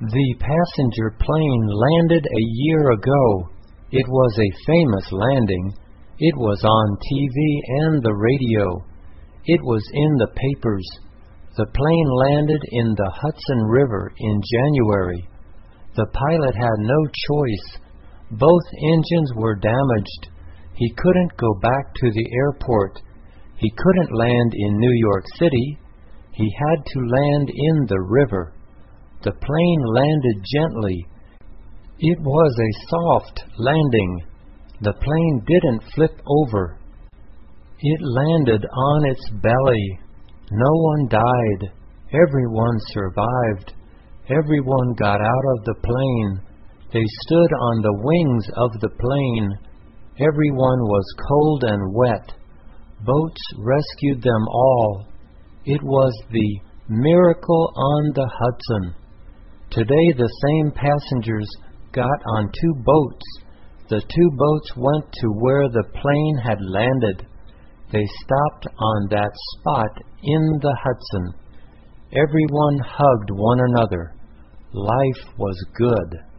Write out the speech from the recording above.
The passenger plane landed a year ago. It was a famous landing. It was on TV and the radio. It was in the papers. The plane landed in the Hudson River in January. The pilot had no choice. Both engines were damaged. He couldn't go back to the airport. He couldn't land in New York City. He had to land in the river. The plane landed gently. It was a soft landing. The plane didn't flip over. It landed on its belly. No one died. Everyone survived. Everyone got out of the plane. They stood on the wings of the plane. Everyone was cold and wet. Boats rescued them all. It was the miracle on the Hudson. Today the same passengers got on two boats. The two boats went to where the plane had landed. They stopped on that spot in the Hudson. Everyone hugged one another. Life was good.